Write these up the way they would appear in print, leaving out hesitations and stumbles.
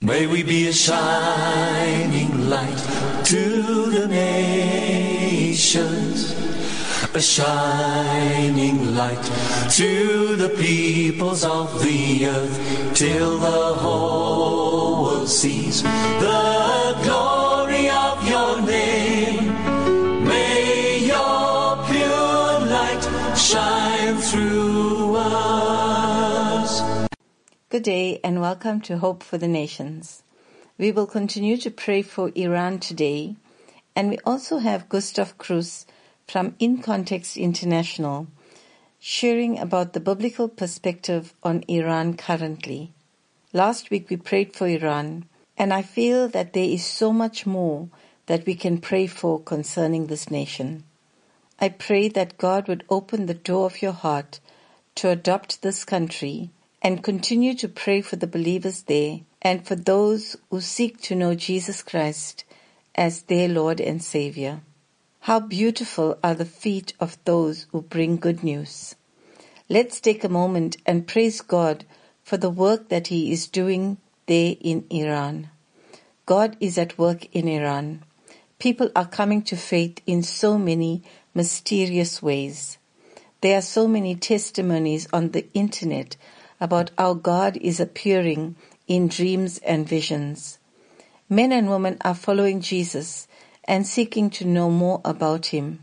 May we be a shining light to the nations, a shining light to the peoples of the earth, till the whole world sees the glory of your name. May your pure light shine through us. Good day and welcome to Hope for the Nations. We will continue to pray for Iran today, and we also have Gustav Cruz from In Context International sharing about the biblical perspective on Iran currently. Last week we prayed for Iran, and I feel that there is so much more that we can pray for concerning this nation. I pray that God would open the door of your heart to adopt this country and continue to pray for the believers there and for those who seek to know Jesus Christ as their Lord and Savior. How beautiful are the feet of those who bring good news. Let's take a moment and praise God for the work that He is doing there in Iran. God is at work in Iran. People are coming to faith in so many mysterious ways. There are so many testimonies on the internet about how God is appearing in dreams and visions. Men and women are following Jesus and seeking to know more about Him.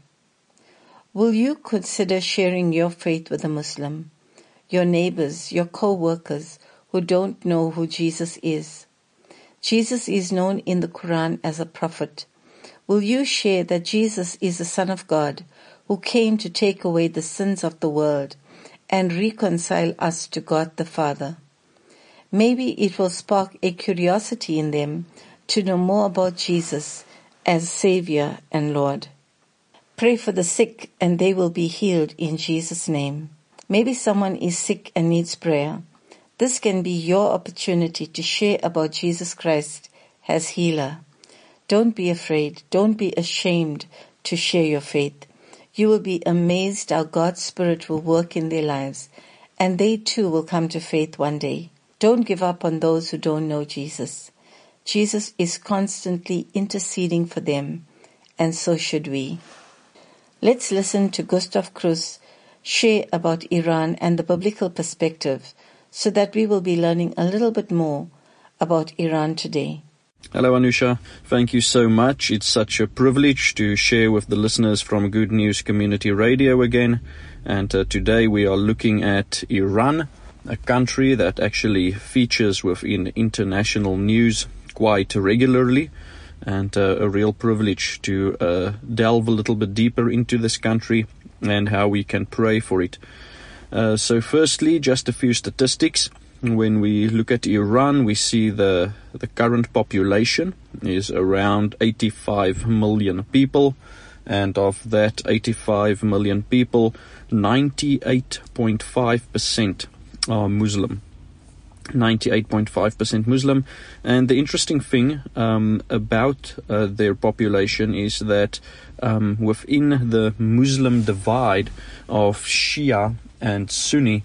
Will you consider sharing your faith with a Muslim, your neighbors, your co-workers who don't know who Jesus is? Jesus is known in the Quran as a prophet. Will you share that Jesus is the Son of God who came to take away the sins of the world and reconcile us to God the Father? Maybe it will spark a curiosity in them to know more about Jesus as Savior and Lord. Pray for the sick and they will be healed in Jesus' name. Maybe someone is sick and needs prayer. This can be your opportunity to share about Jesus Christ as healer. Don't be afraid. Don't be ashamed to share your faith. You will be amazed how God's Spirit will work in their lives, and they too will come to faith one day. Don't give up on those who don't know Jesus. Jesus is constantly interceding for them, and so should we. Let's listen to Gustav Cruz share about Iran and the biblical perspective so that we will be learning a little bit more about Iran today. Hello Anusha, thank you so much. It's such a privilege to share with the listeners from Good News Community Radio again. And today we are looking at Iran, a country that actually features within international news quite regularly. And a real privilege to delve a little bit deeper into this country and how we can pray for it. So firstly, just a few statistics. When we look at Iran, we see the current population is around 85 million people. And of that 85 million people, 98.5% are Muslim. 98.5% Muslim. And the interesting thing about their population is that within the Muslim divide of Shia and Sunni,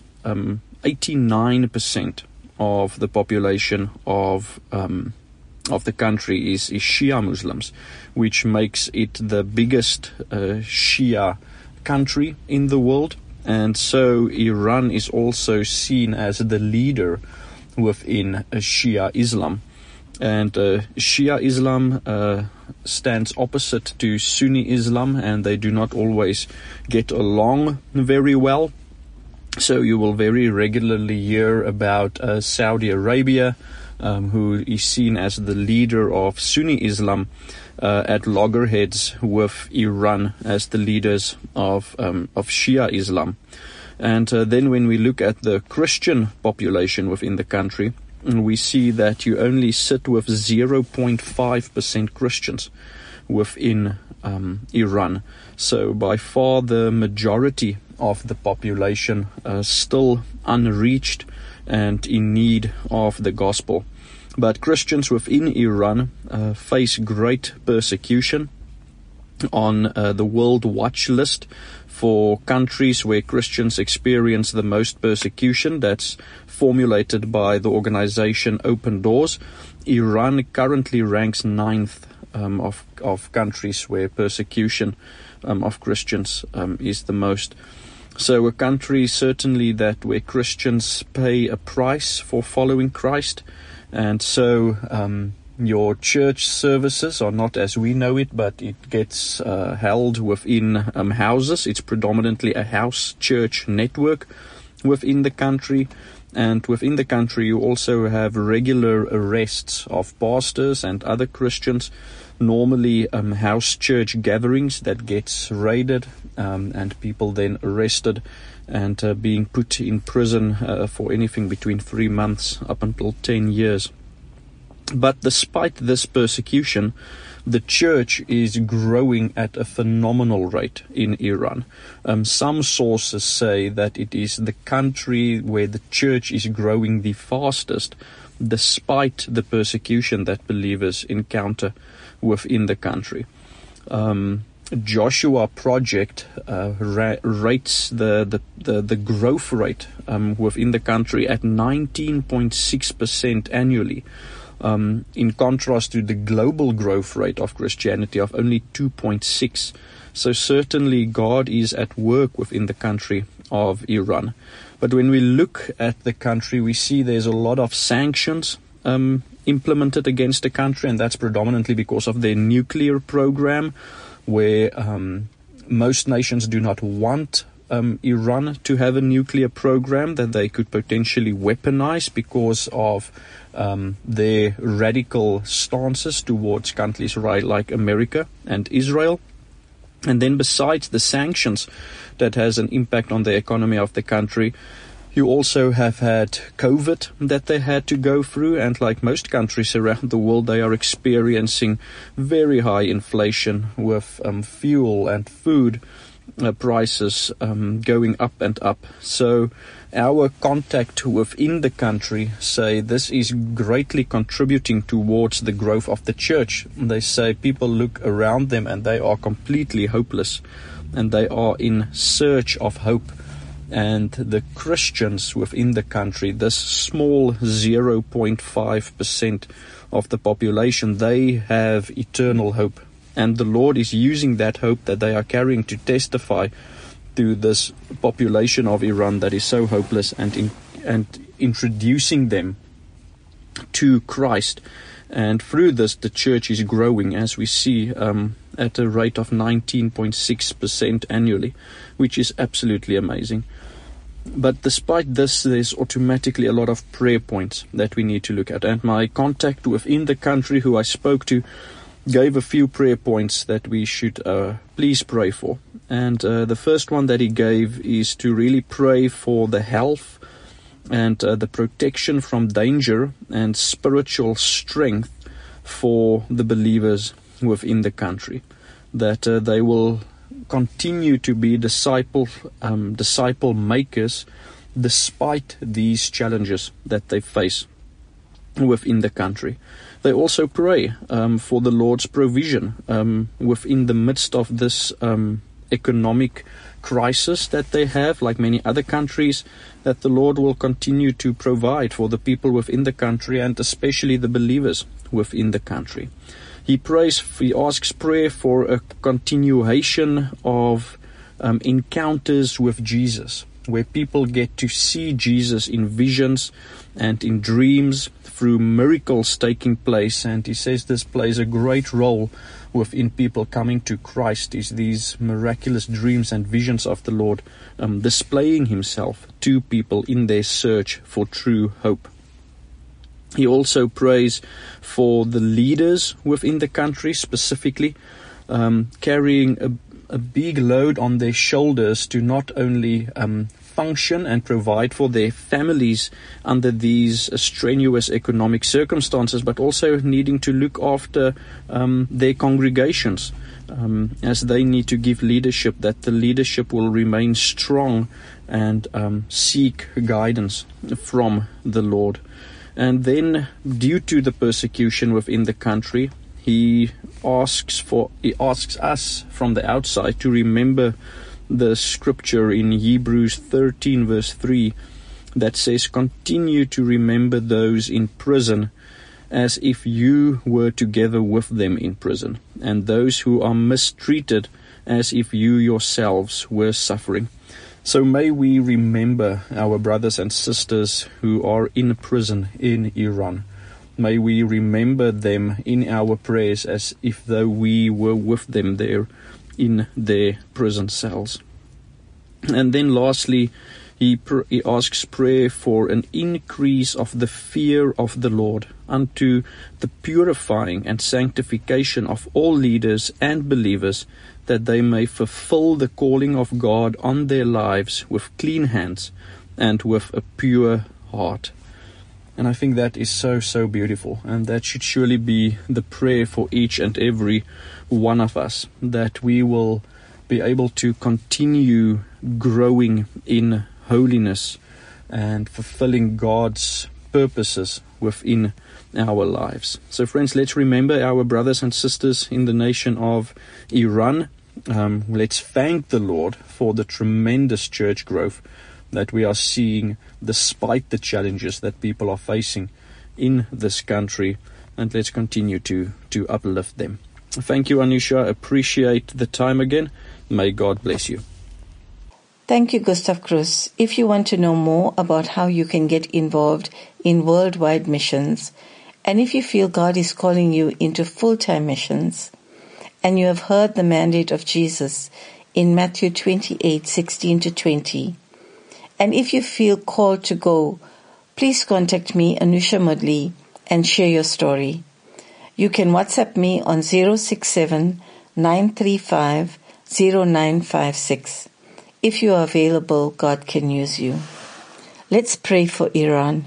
89% of the population of the country is Shia Muslims, which makes it the biggest Shia country in the world. And so Iran is also seen as the leader within Shia Islam. And Shia Islam stands opposite to Sunni Islam, and they do not always get along very well. So you will very regularly hear about Saudi Arabia, who is seen as the leader of Sunni Islam, at loggerheads with Iran as the leaders of Shia Islam. And then when we look at the Christian population within the country, we see that you only sit with 0.5% Christians within Iran. So by far the majority of the population still unreached and in need of the gospel. But Christians within Iran face great persecution, on the World Watch List for countries where Christians experience the most persecution. That's formulated by the organization Open Doors. Iran currently ranks 9th of countries where persecution of Christians is the most. So a country certainly that where Christians pay a price for following Christ, and so your church services are not as we know it, but it gets held within houses. It's predominantly a house church network within the country. And within the country, you also have regular arrests of pastors and other Christians, normally house church gatherings that gets raided, and people then arrested and being put in prison for anything between 3 months up until 10 years. But despite this persecution, the church is growing at a phenomenal rate in Iran. Some sources say that it is the country where the church is growing the fastest, despite the persecution that believers encounter within the country. Joshua Project rates the growth rate within the country at 19.6% annually. In contrast to the global growth rate of Christianity of only 2.6. So certainly God is at work within the country of Iran. But when we look at the country, we see there's a lot of sanctions implemented against the country, and that's predominantly because of their nuclear program, where most nations do not want Iran to have a nuclear program that they could potentially weaponize because of their radical stances towards countries like America and Israel. And then besides the sanctions that has an impact on the economy of the country, you also have had COVID that they had to go through, and like most countries around the world, they are experiencing very high inflation with fuel and food prices going up and up. So our contact within the country say this is greatly contributing towards the growth of the church. They say people look around them and they are completely hopeless, and they are in search of hope. And the Christians within the country, this small 0.5% of the population, they have eternal hope. And the Lord is using that hope that they are carrying to testify to this population of Iran that is so hopeless, and introducing them to Christ. And through this, the church is growing, as we see, at a rate of 19.6% annually, which is absolutely amazing. But despite this, there's automatically a lot of prayer points that we need to look at. And my contact within the country who I spoke to gave a few prayer points that we should please pray for. And the first one that he gave is to really pray for the health and the protection from danger and spiritual strength for the believers within the country, that they will continue to be disciple makers despite these challenges that they face within the country. They also pray for the Lord's provision within the midst of this economic crisis that they have, like many other countries, that the Lord will continue to provide for the people within the country, and especially the believers within the country. He asks prayer for a continuation of encounters with Jesus, where people get to see Jesus in visions and in dreams through miracles taking place. And he says this plays a great role within people coming to Christ, is these miraculous dreams and visions of the Lord displaying himself to people in their search for true hope. He also prays for the leaders within the country, specifically carrying a big load on their shoulders to not only function and provide for their families under these strenuous economic circumstances, but also needing to look after their congregations as they need to give leadership, that the leadership will remain strong and seek guidance from the Lord. And then, due to the persecution within the country, he asks us from the outside to remember the scripture in Hebrews 13 verse 3 that says, "Continue to remember those in prison as if you were together with them in prison, and those who are mistreated as if you yourselves were suffering." So may we remember our brothers and sisters who are in prison in Iran. May we remember them in our prayers as if though we were with them there in their prison cells. And then lastly, he asks prayer for an increase of the fear of the Lord unto the purifying and sanctification of all leaders and believers, that they may fulfill the calling of God on their lives with clean hands and with a pure heart. And I think that is so, so beautiful. And that should surely be the prayer for each and every one of us, that we will be able to continue growing in holiness and fulfilling God's purposes within our lives. So friends, let's remember our brothers and sisters in the nation of Iran. Let's thank the Lord for the tremendous church growth that we are seeing despite the challenges that people are facing in this country, and let's continue to uplift them. Thank you, Anusha. Appreciate the time again. May God bless you. Thank you, Gustav Cruz. If you want to know more about how you can get involved in worldwide missions, and if you feel God is calling you into full-time missions, and you have heard the mandate of Jesus in Matthew 28:16-20, and if you feel called to go, please contact me, Anusha Mudley, and share your story. You can WhatsApp me on 067-935-0956. If you are available, God can use you. Let's pray for Iran.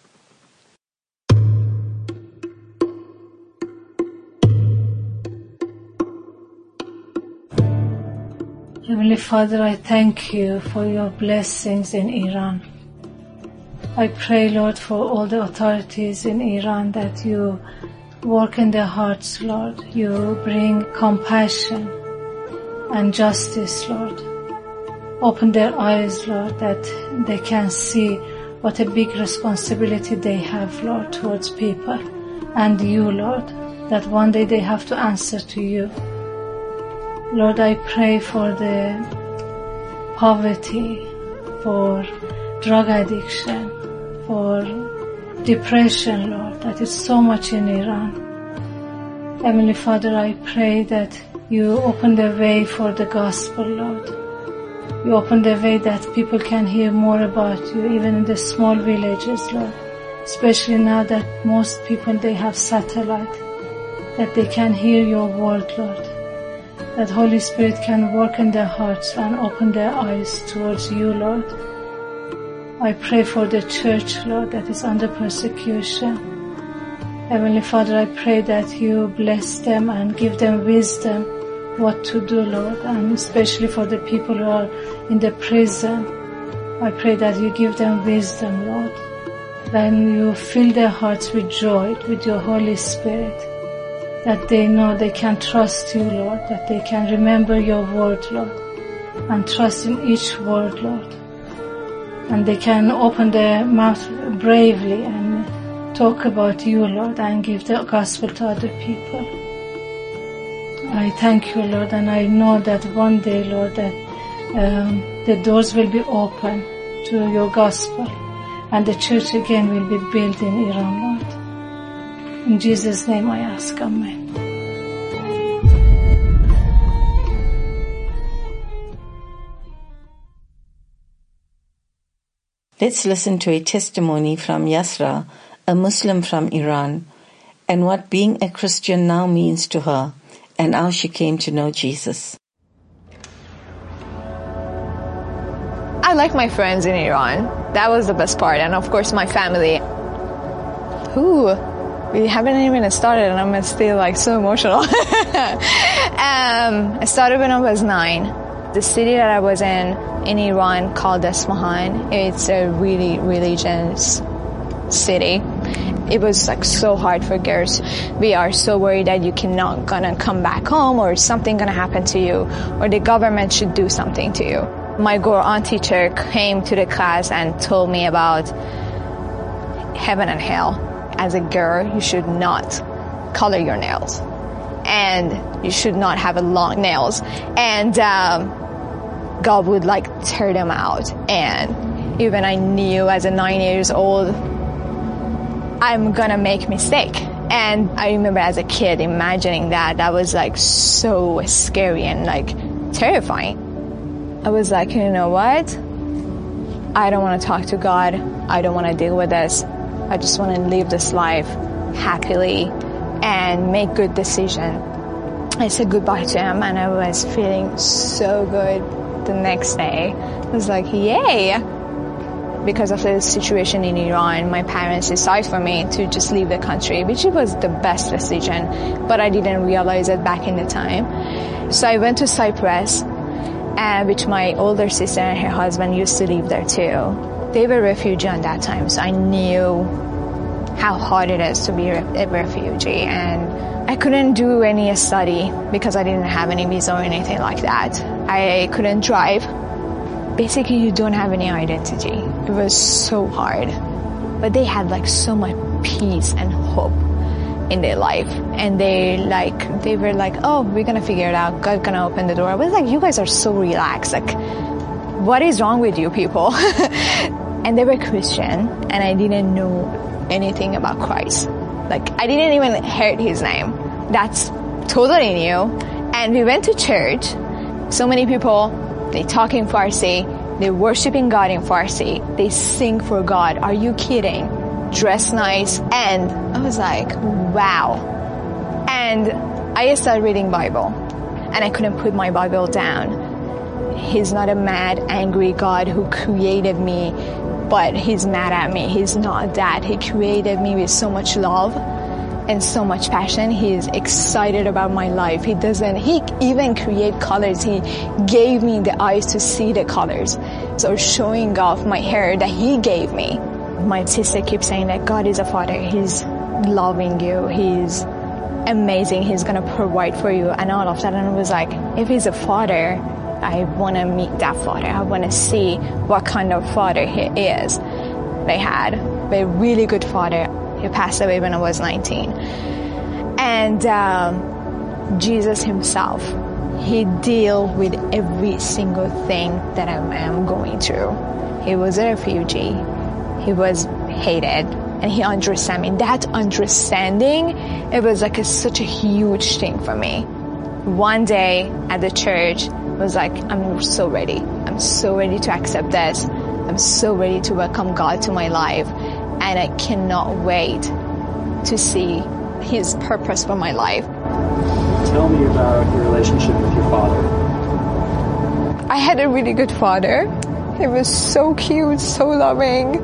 Heavenly Father, I thank you for your blessings in Iran. I pray, Lord, for all the authorities in Iran that you work in their hearts, Lord. You bring compassion and justice, Lord. Open their eyes, Lord, that they can see what a big responsibility they have, Lord, towards people and you, Lord, that one day they have to answer to you. Lord, I pray for the poverty, for drug addiction, for depression, Lord, that is so much in Iran. Heavenly Father, I pray that you open the way for the gospel, Lord. You open the way that people can hear more about you, even in the small villages, Lord. Especially now that most people, they have satellite, that they can hear your word, Lord. That Holy Spirit can work in their hearts and open their eyes towards you, Lord. I pray for the church, Lord, that is under persecution. Heavenly Father, I pray that you bless them and give them wisdom what to do, Lord, and especially for the people who are in the prison. I pray that you give them wisdom, Lord. Then you fill their hearts with joy, with your Holy Spirit, that they know they can trust you, Lord, that they can remember your word, Lord, and trust in each word, Lord. And they can open their mouth bravely and talk about you, Lord, and give the gospel to other people. I thank you, Lord, and I know that one day, Lord, that the doors will be open to your gospel, and the church again will be built in Iran, Lord. In Jesus' name I ask, Amen. Let's listen to a testimony from Yasra, a Muslim from Iran, and what being a Christian now means to her, and how she came to know Jesus. I like my friends in Iran. That was the best part, and of course my family. We haven't even started and I'm still so emotional. I started when I was 9. The city that I was in Iran called Isfahan. It's a really religious city. It was like so hard for girls. We are so worried that you cannot gonna come back home, or something gonna happen to you, or the government should do something to you. My Quran teacher came to the class and told me about heaven and hell. As a girl, you should not color your nails, and you should not have long nails, and God would like tear them out. And even I knew as a 9 years old, I'm gonna make mistake. And I remember as a kid imagining that was like so scary and like terrifying. I was like, you know what? I don't want to talk to God. I don't want to deal with this. I just want to live this life happily and make good decision. I said goodbye to him, and I was feeling so good the next day. I was like, yay! Because of the situation in Iran, my parents decided for me to just leave the country, which was the best decision, but I didn't realize it back in the time. So I went to Cyprus, which my older sister and her husband used to live there too. They were refugees at that time, so I knew how hard it is to be a refugee, and I couldn't do any study because I didn't have any visa or anything like that. I couldn't drive. Basically, you don't have any identity. It was so hard. But they had like so much peace and hope in their life. And they were like, oh, we're going to figure it out. God's going to open the door. I was like, you guys are so relaxed. Like, what is wrong with you people? And they were Christian, and I didn't know anything about Christ. Like, I didn't even hear his name. That's totally new. And we went to church. So many people, they talk in Farsi, they're worshiping God in Farsi, they sing for God. Are you kidding? Dress nice. And I was like, wow. And I started reading Bible, and I couldn't put my Bible down. He's not a mad, angry God who created me, but he's mad at me. He's not that. He created me with so much love and so much passion. He's excited about my life. He even create colors. He gave me the eyes to see the colors. So showing off my hair that he gave me. My sister keeps saying that God is a father. He's loving you. He's amazing. He's going to provide for you and all of that. And I was like, if he's a father, I want to meet that father. I want to see what kind of father he is. They had a really good father. He passed away when I was 19. And Jesus himself, he dealt with every single thing that I am going through. He was a refugee. He was hated. And he understood me. That understanding, it was like such a huge thing for me. One day at the church, I was like, I'm so ready. I'm so ready to accept this. I'm so ready to welcome God to my life. And I cannot wait to see his purpose for my life. Tell me about your relationship with your father. I had a really good father. He was so cute, so loving.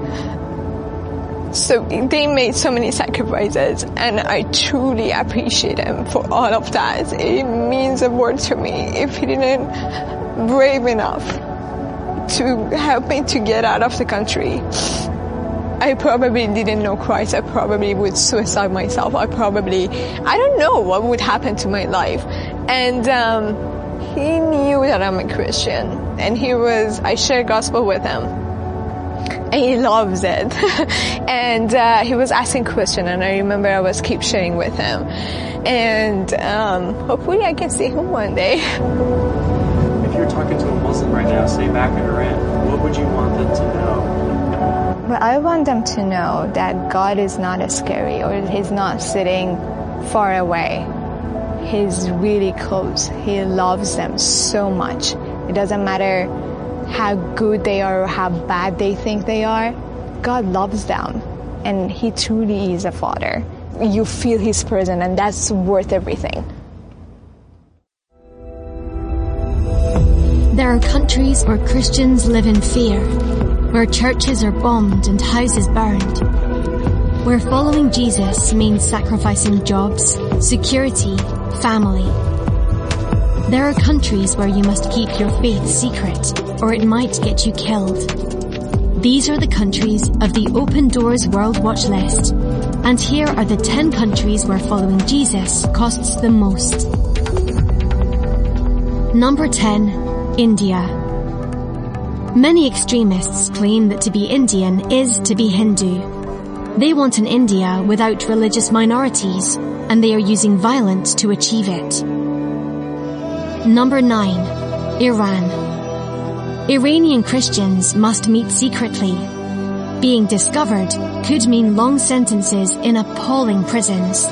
So they made so many sacrifices, and I truly appreciate him for all of that. It means a word to me. If he didn't brave enough to help me to get out of the country, I probably didn't know Christ. I probably would suicide myself. I don't know what would happen to my life. And he knew that I'm a Christian, and I shared gospel with him. And he loves it. And he was asking questions, and I remember I was keep sharing with him. And hopefully I can see him one day. If you're talking to a Muslim right now, say back in Iran, what would you want them to know? Well, I want them to know that God is not scary, or he's not sitting far away. He's really close. He loves them so much. It doesn't matter how good they are or how bad they think they are. God loves them, and he truly is a father. You feel his presence, and that's worth everything. There are countries where Christians live in fear, where churches are bombed and houses burned, where following Jesus means sacrificing jobs, security, family. There are countries where you must keep your faith secret, or it might get you killed. These are the countries of the Open Doors World Watch List. And here are the 10 countries where following Jesus costs the most. Number 10, India. Many extremists claim that to be Indian is to be Hindu. They want an India without religious minorities, and they are using violence to achieve it. Number 9, Iran. Iranian Christians must meet secretly. Being discovered could mean long sentences in appalling prisons.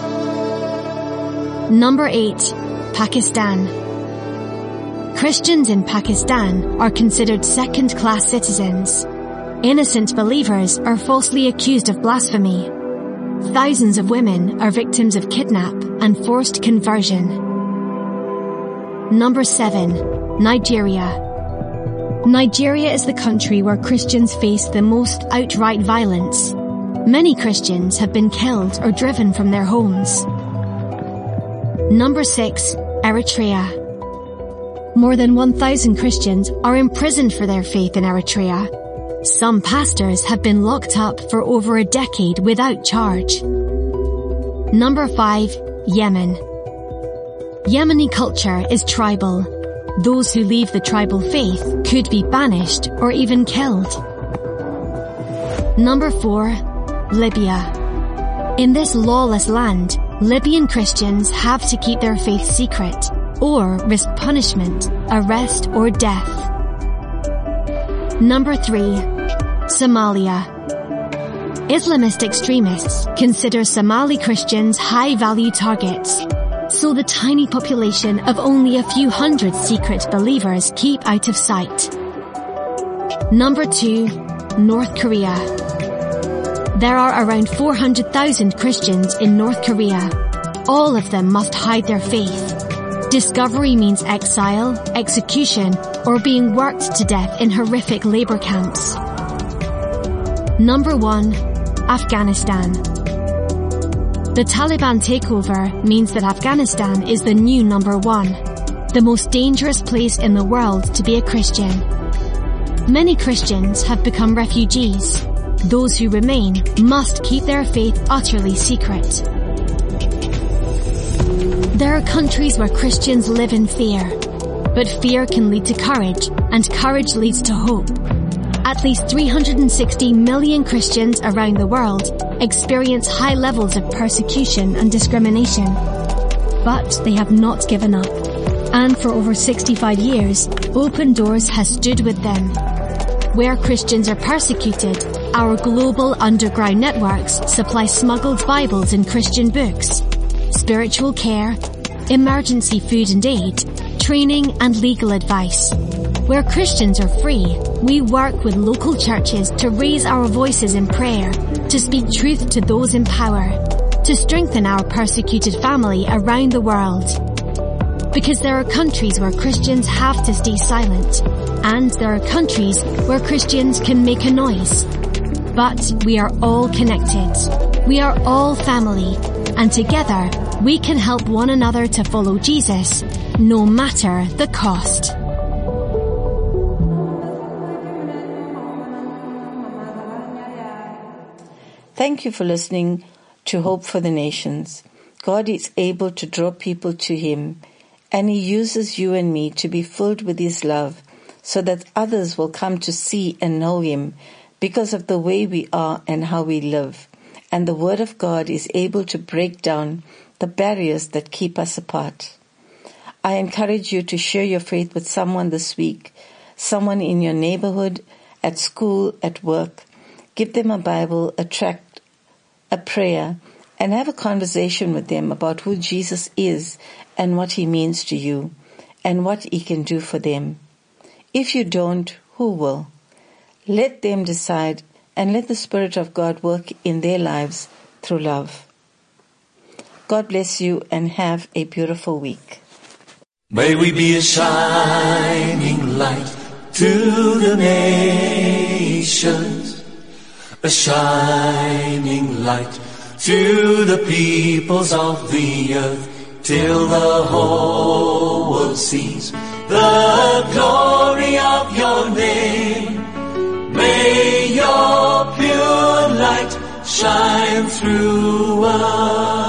Number 8, Pakistan. Christians in Pakistan are considered second-class citizens. Innocent believers are falsely accused of blasphemy. Thousands of women are victims of kidnap and forced conversion. Number 7, Nigeria. Nigeria is the country where Christians face the most outright violence. Many Christians have been killed or driven from their homes. Number 6, Eritrea. More than 1,000 Christians are imprisoned for their faith in Eritrea. Some pastors have been locked up for over a decade without charge. Number 5, Yemen. Yemeni culture is tribal. Those who leave the tribal faith could be banished or even killed. Number 4, Libya. In this lawless land, Libyan Christians have to keep their faith secret or risk punishment, arrest or death. Number 3, Somalia. Islamist extremists consider Somali Christians high-value targets, so the tiny population of only a few hundred secret believers keep out of sight. Number 2, North Korea. There are around 400,000 Christians in North Korea. All of them must hide their faith. Discovery means exile, execution, or being worked to death in horrific labor camps. Number 1, Afghanistan. The Taliban takeover means that Afghanistan is the new number 1, the most dangerous place in the world to be a Christian. Many Christians have become refugees. Those who remain must keep their faith utterly secret. There are countries where Christians live in fear, but fear can lead to courage, and courage leads to hope. At least 360 million Christians around the world experience high levels of persecution and discrimination. But they have not given up. And for over 65 years, Open Doors has stood with them. Where Christians are persecuted, our global underground networks supply smuggled Bibles and Christian books, spiritual care, emergency food and aid, training and legal advice. Where Christians are free, we work with local churches to raise our voices in prayer, to speak truth to those in power, to strengthen our persecuted family around the world. Because there are countries where Christians have to stay silent, and there are countries where Christians can make a noise. But we are all connected. We are all family, and together we can help one another to follow Jesus, no matter the cost. Thank you for listening to Hope for the Nations. God is able to draw people to Him, and He uses you and me to be filled with His love so that others will come to see and know Him because of the way we are and how we live. And the Word of God is able to break down the barriers that keep us apart. I encourage you to share your faith with someone this week, someone in your neighborhood, at school, at work. Give them a Bible, a tract, a prayer, and have a conversation with them about who Jesus is and what He means to you and what He can do for them. If you don't, who will? Let them decide, and let the Spirit of God work in their lives through love. God bless you and have a beautiful week. May we be a shining light to the nations, a shining light to the peoples of the earth, till the whole world sees the glory of your name. May your pure light shine through us.